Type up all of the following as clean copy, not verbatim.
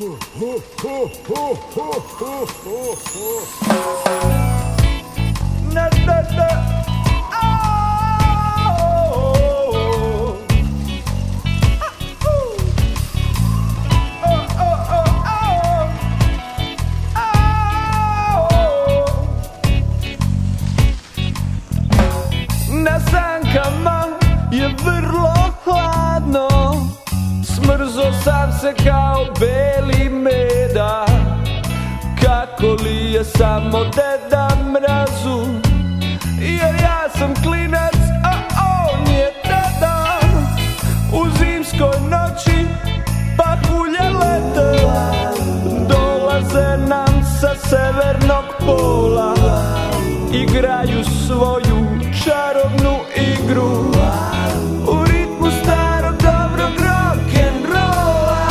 Na sankama je vrlo hladno, smrzo sam se kao beli meda. Kako li je samo Deda Mrazu, jer ja sam klinac, a on je deda. U zimskoj noći pahulje lete, dolaze nam sa severnog pola, igraju svoju čarobnu igru u ritmu starog dobrog rock'n'rolla.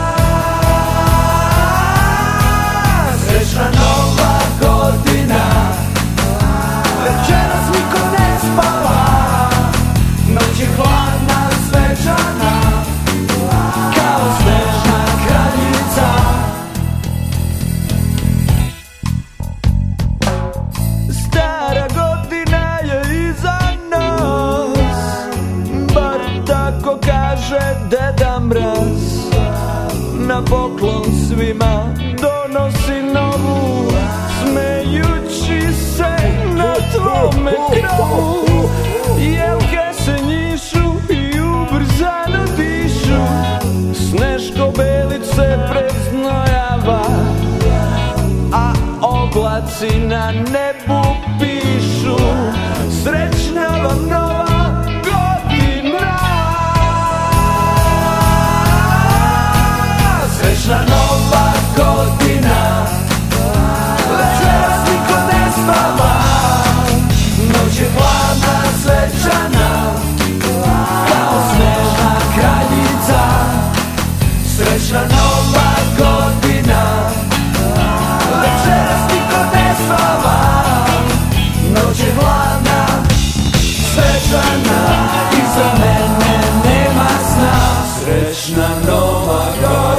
Srećna nova godina, večeras niko ne spava, noć je hladna, svečana, kao snežna kraljica. Stara godina je iza nas, bar tako kaže Deda Mraz. Na poklon svima donosi novu, smejući se na tvome krovu. Jelke se njišu i ubrzano dišu, Sneško belice preznojava, a oblaci na nebu pišu srećna vam nova godina. Srećna nova godina, večeras niko ne spava, noć je hladna, svečana, kao snežna kraljica. Srećna nova godina, večeras niko ne spava, noć je hladna, svečana, iza mene nema sna. Srećna nova godina.